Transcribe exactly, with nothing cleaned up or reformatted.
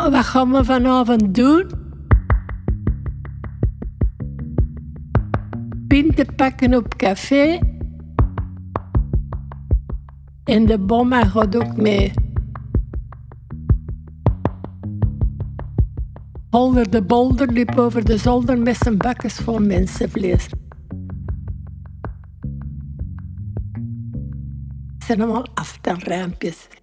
Nou, wat gaan we vanavond doen? Pinten pakken op café. En de bomma gaat ook mee. Holder de bolder liep over de zolder met zijn bakjes vol mensenvlees. Het zijn allemaal aftelruimpjes.